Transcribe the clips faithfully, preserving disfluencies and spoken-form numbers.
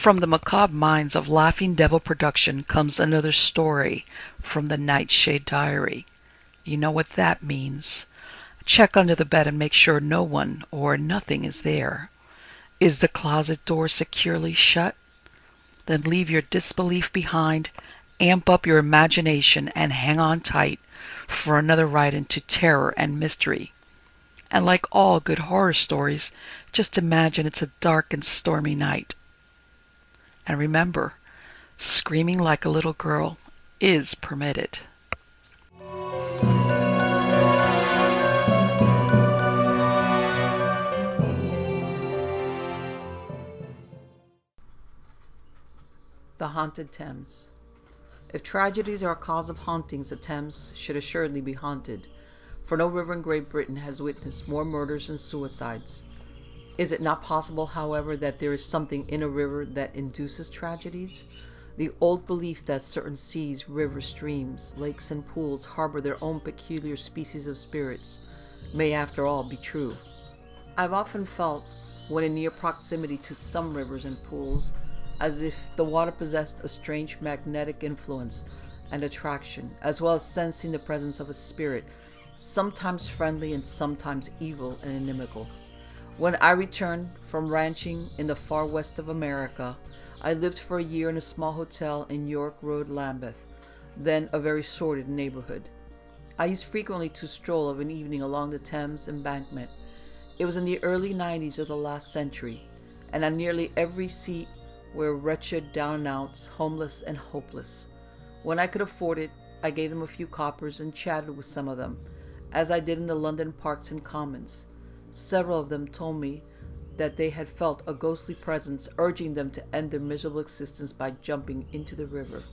From the macabre minds of Laughing Devil Production comes another story from the Nightshade Diary. You know what that means. Check under the bed and make sure no one or nothing is there. Is the closet door securely shut? Then leave your disbelief behind, amp up your imagination, and hang on tight for another ride into terror and mystery. And like all good horror stories, just imagine it's a dark and stormy night. And remember, screaming like a little girl is permitted. The Haunted Thames. If tragedies are a cause of hauntings, the Thames should assuredly be haunted, for no river in Great Britain has witnessed more murders and suicides. Is it not possible, however, that there is something in a river that induces tragedies? The old belief that certain seas, rivers, streams, lakes, and pools harbor their own peculiar species of spirits may, after all, be true. I've often felt, when in near proximity to some rivers and pools, as if the water possessed a strange magnetic influence and attraction, as well as sensing the presence of a spirit, sometimes friendly and sometimes evil and inimical. When I returned from ranching in the far west of America, I lived for a year in a small hotel in York Road, Lambeth, then a very sordid neighborhood. I used frequently to stroll of an evening along the Thames embankment. It was in the early nineties of the last century, and on nearly every seat were wretched down-and-outs, homeless and hopeless. When I could afford it, I gave them a few coppers and chatted with some of them, as I did in the London parks and commons. Several of them told me that they had felt a ghostly presence urging them to end their miserable existence by jumping into the river.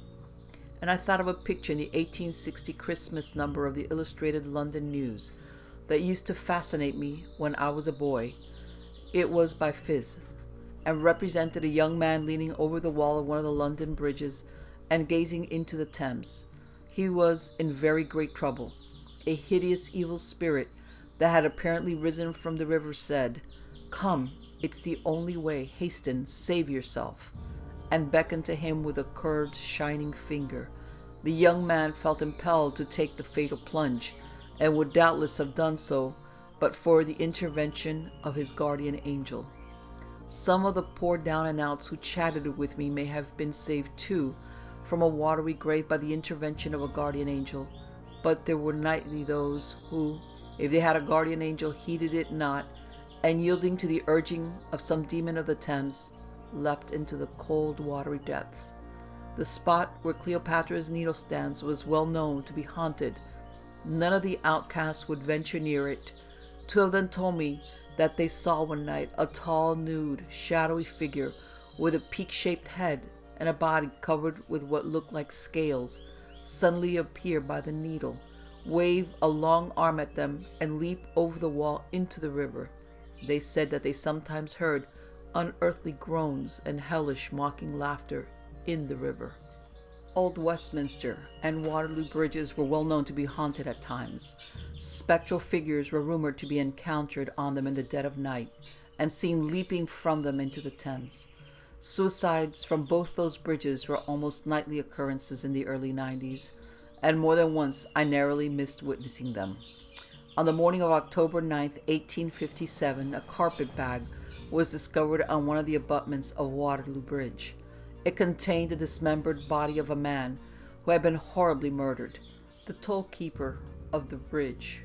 And I thought of a picture in the eighteen sixty Christmas number of the Illustrated London News that used to fascinate me when I was a boy. It was by Phiz, and represented a young man leaning over the wall of one of the London bridges and gazing into the Thames. He was in very great trouble. A hideous evil spirit that had apparently risen from the river said, "Come, it's the only way, hasten, save yourself," and beckoned to him with a curved, shining finger. The young man felt impelled to take the fatal plunge, and would doubtless have done so but for the intervention of his guardian angel. Some of the poor down-and-outs who chatted with me may have been saved too from a watery grave by the intervention of a guardian angel, but there were nightly those who, if they had a guardian angel, heeded it not, and yielding to the urging of some demon of the Thames, leapt into the cold watery depths. The spot where Cleopatra's Needle stands was well known to be haunted. None of the outcasts would venture near it. Two of them told me that they saw one night a tall, nude, shadowy figure with a peak-shaped head and a body covered with what looked like scales suddenly appear by the Needle, wave a long arm at them, and leap over the wall into the river. They said that they sometimes heard unearthly groans and hellish mocking laughter in the river. Old Westminster and Waterloo bridges were well known to be haunted at times. Spectral figures were rumored to be encountered on them in the dead of night, and seen leaping from them into the Thames. Suicides from both those bridges were almost nightly occurrences in the early nineties, and more than once I narrowly missed witnessing them. On the morning of October ninth, eighteen fifty-seven, a carpet bag was discovered on one of the abutments of Waterloo Bridge. It contained the dismembered body of a man who had been horribly murdered. The toll-keeper of the bridge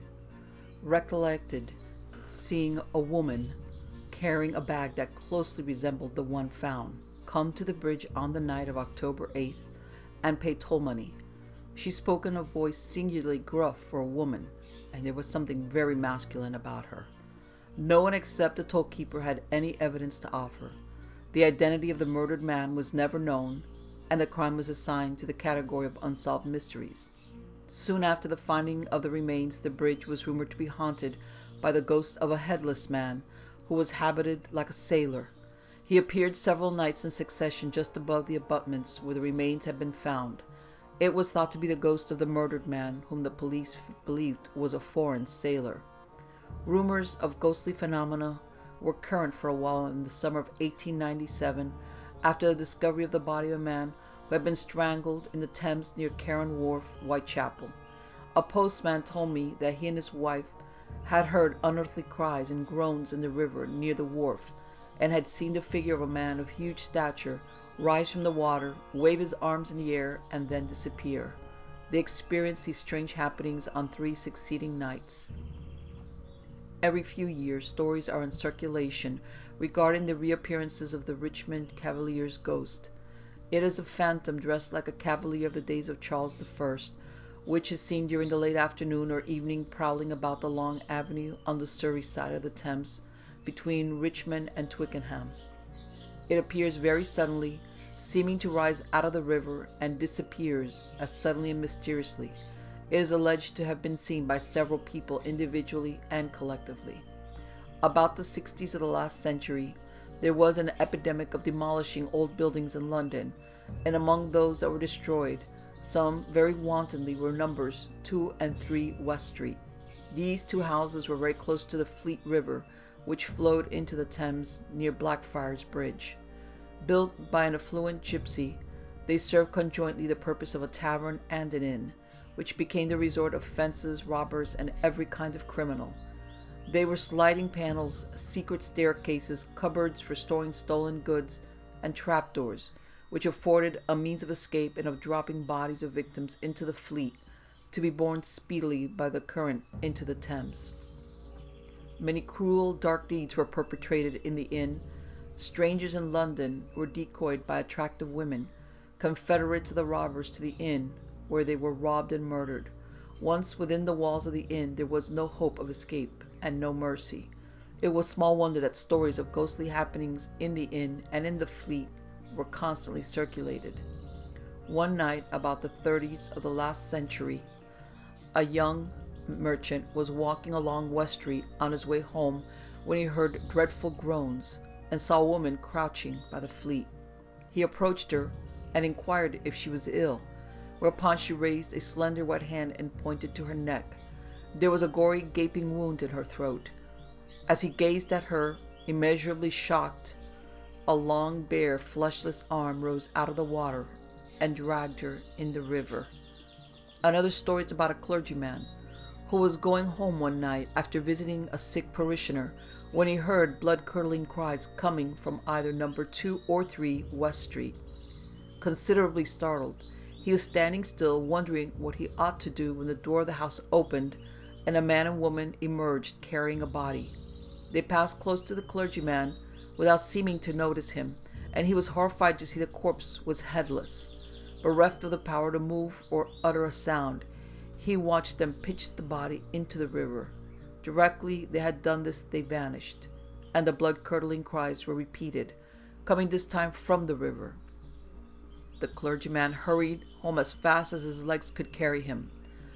recollected seeing a woman carrying a bag that closely resembled the one found come to the bridge on the night of October eighth and pay toll money. She spoke in a voice singularly gruff for a woman, and there was something very masculine about her. No one except the toll-keeper had any evidence to offer. The identity of the murdered man was never known, and the crime was assigned to the category of unsolved mysteries. Soon after the finding of the remains, the bridge was rumored to be haunted by the ghost of a headless man who was habited like a sailor. He appeared several nights in succession just above the abutments where the remains had been found. It was thought to be the ghost of the murdered man, whom the police believed was a foreign sailor. Rumors of ghostly phenomena were current for a while in the summer of eighteen ninety-seven, after the discovery of the body of a man who had been strangled in the Thames near Karen Wharf, Whitechapel. A postman told me that he and his wife had heard unearthly cries and groans in the river near the wharf, and had seen the figure of a man of huge stature rise from the water, wave his arms in the air, and then disappear. They experienced these strange happenings on three succeeding nights. Every few years, stories are in circulation regarding the reappearances of the Richmond Cavalier's ghost. It is a phantom dressed like a cavalier of the days of Charles the First, which is seen during the late afternoon or evening prowling about the long avenue on the Surrey side of the Thames, between Richmond and Twickenham. It appears very suddenly, seeming to rise out of the river, and disappears as suddenly and mysteriously. It is alleged to have been seen by several people individually and collectively. About the sixties of the last century, there was an epidemic of demolishing old buildings in London, and among those that were destroyed, some very wantonly, were numbers two and three West Street. These two houses were very close to the Fleet River, which flowed into the Thames near Blackfriars Bridge. Built by an affluent gipsy, they served conjointly the purpose of a tavern and an inn, which became the resort of fences, robbers, and every kind of criminal. They were sliding panels, secret staircases, cupboards for storing stolen goods, and trapdoors, which afforded a means of escape and of dropping bodies of victims into the Fleet, to be borne speedily by the current into the Thames. Many cruel, dark deeds were perpetrated in the inn. Strangers in London were decoyed by attractive women, confederates of the robbers, to the inn, where they were robbed and murdered. Once within the walls of the inn, there was no hope of escape and no mercy. It was small wonder that stories of ghostly happenings in the inn and in the Fleet were constantly circulated. One night, about the thirties of the last century, a young merchant was walking along West Street on his way home when he heard dreadful groans and saw a woman crouching by the Fleet. He approached her and inquired if she was ill, whereupon she raised a slender white hand and pointed to her neck. There was a gory gaping wound in her throat. As he gazed at her, immeasurably shocked, a long, bare, fleshless arm rose out of the water and dragged her in the river. Another story is about a clergyman who was going home one night after visiting a sick parishioner when he heard blood-curdling cries coming from either number two or three West Street. Considerably startled, he was standing still, wondering what he ought to do, when the door of the house opened and a man and woman emerged carrying a body. They passed close to the clergyman without seeming to notice him, and he was horrified to see the corpse was headless. Bereft of the power to move or utter a sound, he watched them pitch the body into the river. Directly they had done this, they vanished, and the blood-curdling cries were repeated, coming this time from the river. The clergyman hurried home as fast as his legs could carry him.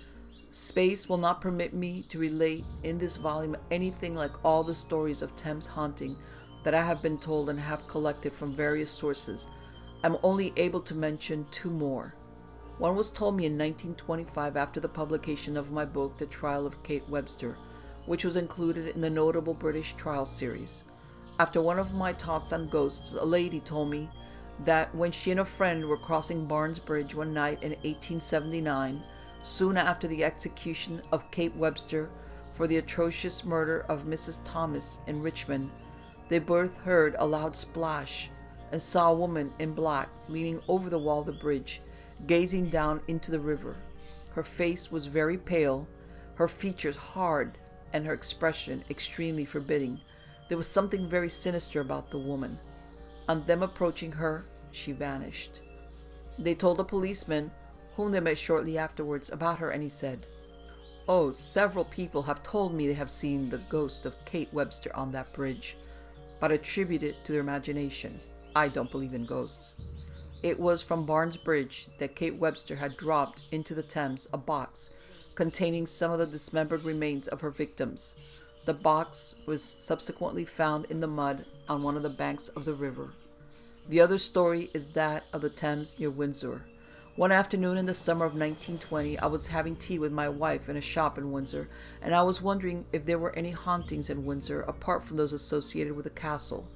Space will not permit me to relate in this volume anything like all the stories of Thames haunting that I have been told and have collected from various sources. I am only able to mention two more. One was told me in nineteen twenty-five after the publication of my book, The Trial of Kate Webster, which was included in the notable British trial series. After one of my talks on ghosts, a lady told me that when she and a friend were crossing Barnes Bridge one night in eighteen seventy-nine, soon after the execution of Kate Webster for the atrocious murder of Missus Thomas in Richmond, they both heard a loud splash and saw a woman in black leaning over the wall of the bridge, gazing down into the river. Her face was very pale, her features hard, and her expression extremely forbidding. There was something very sinister about the woman. On them approaching her, she vanished. They told a policeman, whom they met shortly afterwards, about her, and he said, "Oh, several people have told me they have seen the ghost of Kate Webster on that bridge, but attribute it to their imagination. I don't believe in ghosts." It was from Barnes Bridge that Kate Webster had dropped into the Thames a box containing some of the dismembered remains of her victims. The box was subsequently found in the mud on one of the banks of the river. The other story is that of the Thames near Windsor. One afternoon in the summer of nineteen twenty, I was having tea with my wife in a shop in Windsor, and I was wondering if there were any hauntings in Windsor apart from those associated with the castle.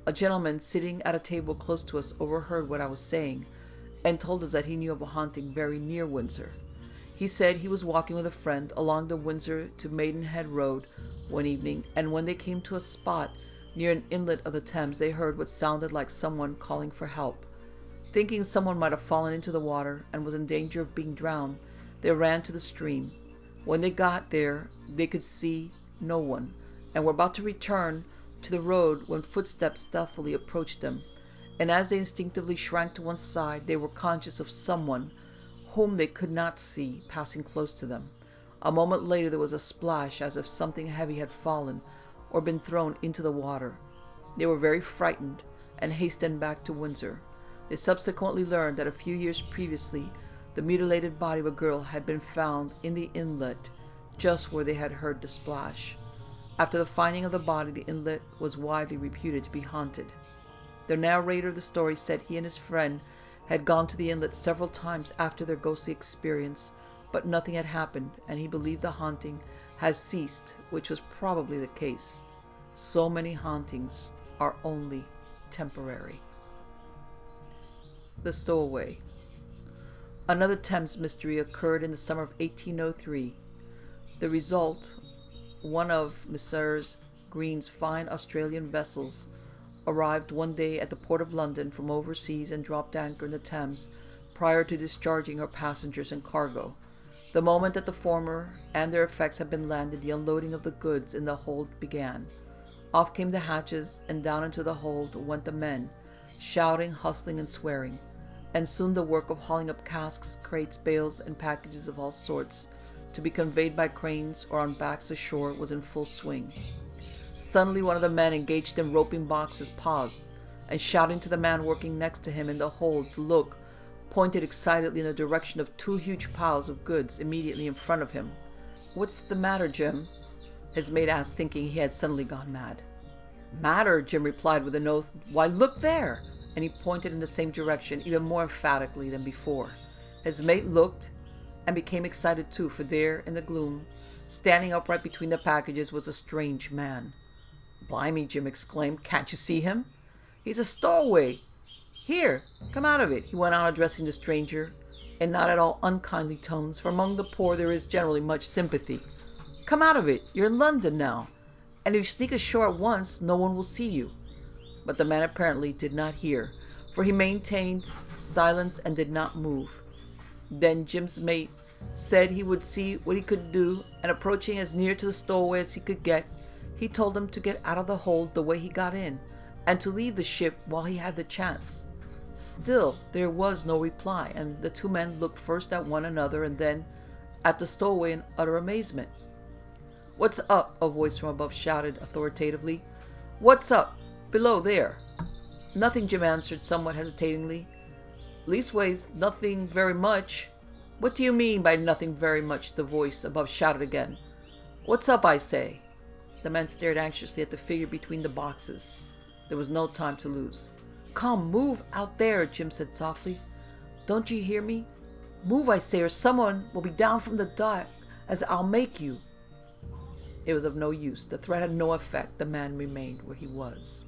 A gentleman sitting at a table close to us overheard what I was saying, and told us that he knew of a haunting very near Windsor. He said he was walking with a friend along the Windsor to Maidenhead Road one evening, and when they came to a spot near an inlet of the Thames, they heard what sounded like someone calling for help. Thinking someone might have fallen into the water and was in danger of being drowned, they ran to the stream. When they got there, they could see no one, and were about to return to the road when footsteps stealthily approached them, and as they instinctively shrank to one side, they were conscious of someone whom they could not see passing close to them. A moment later there was a splash as if something heavy had fallen or been thrown into the water. They were very frightened and hastened back to Windsor. They subsequently learned that a few years previously the mutilated body of a girl had been found in the inlet just where they had heard the splash. After the finding of the body, the inlet was widely reputed to be haunted. The narrator of the story said he and his friend had gone to the inlet several times after their ghostly experience, but nothing had happened, and he believed the haunting had ceased, which was probably the case. So many hauntings are only temporary. The Stowaway. Another Thames mystery occurred in the summer of eighteen oh three. The result, one of Messrs. Green's fine Australian vessels arrived one day at the port of London from overseas and dropped anchor in the Thames prior to discharging her passengers and cargo. The moment that the former and their effects had been landed, the unloading of the goods in the hold began. Off came the hatches, and down into the hold went the men, shouting, hustling, and swearing. And soon the work of hauling up casks, crates, bales, and packages of all sorts to be conveyed by cranes or on backs ashore was in full swing. Suddenly one of the men engaged in roping boxes paused, and shouting to the man working next to him in the hold to look, pointed excitedly in the direction of two huge piles of goods immediately in front of him. "What's the matter, Jim?" his mate asked, thinking he had suddenly gone mad. "Matter?" Jim replied with an oath. "Why, look there!" And he pointed in the same direction, even more emphatically than before. His mate looked, and became excited too, for there, in the gloom, standing upright between the packages, was a strange man. "Blimey!" Jim exclaimed. "Can't you see him? He's a stowaway. Here, come out of it," he went on, addressing the stranger in not at all unkindly tones, for among the poor there is generally much sympathy. "Come out of it. You're in London now, and if you sneak ashore at once, no one will see you." But the man apparently did not hear, for he maintained silence and did not move. Then Jim's mate said he would see what he could do, and approaching as near to the stowaway as he could get, he told him to get out of the hold the way he got in, and to leave the ship while he had the chance. Still there was no reply, and the two men looked first at one another and then at the stowaway in utter amazement. "What's up?" a voice from above shouted authoritatively. "What's up? Below there." "Nothing," Jim answered somewhat hesitatingly. "Leastways, nothing very much." "What do you mean by nothing very much?" the voice above shouted again. "What's up, I say?" The man stared anxiously at the figure between the boxes. There was no time to lose. "Come, move out there," Jim said softly. "Don't you hear me? Move, I say, or someone will be down from the dock as I'll make you." It was of no use. The threat had no effect. The man remained where he was.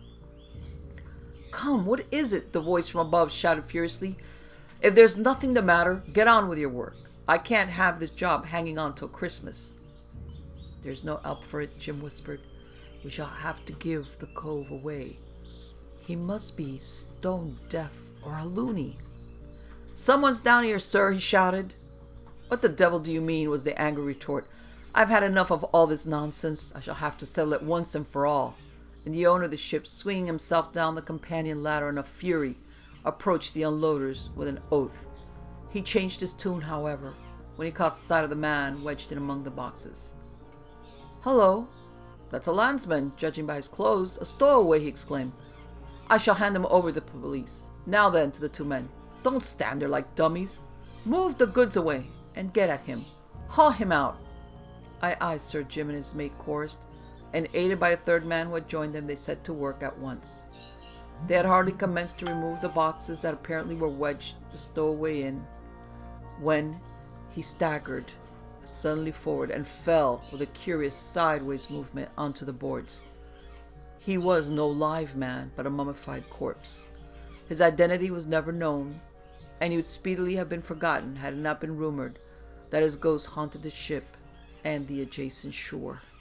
"Come, what is it?" the voice from above shouted furiously. "If there's nothing the matter, get on with your work. I can't have this job hanging on till Christmas." "There's no help for it," Jim whispered. "We shall have to give the cove away. He must be stone deaf or a loony." "Someone's down here, sir," he shouted. "What the devil do you mean?" was the angry retort. "I've had enough of all this nonsense. I shall have to settle it once and for all." And the owner of the ship, swinging himself down the companion ladder in a fury, approached the unloaders with an oath. He changed his tune, however, when he caught sight of the man wedged in among the boxes. "Hullo, that's a landsman, judging by his clothes. A stowaway," he exclaimed. "I shall hand him over to the police. Now then," to the two men, "don't stand there like dummies. Move the goods away and get at him. Haul him out." "Aye, aye, sir," Jim and his mate chorused, and aided by a third man who had joined them, they set to work at once. They had hardly commenced to remove the boxes that apparently were wedged the stowaway in, when he staggered suddenly forward and fell with a curious sideways movement onto the boards. He was no live man, but a mummified corpse. His identity was never known, and he would speedily have been forgotten had it not been rumored that his ghost haunted the ship and the adjacent shore.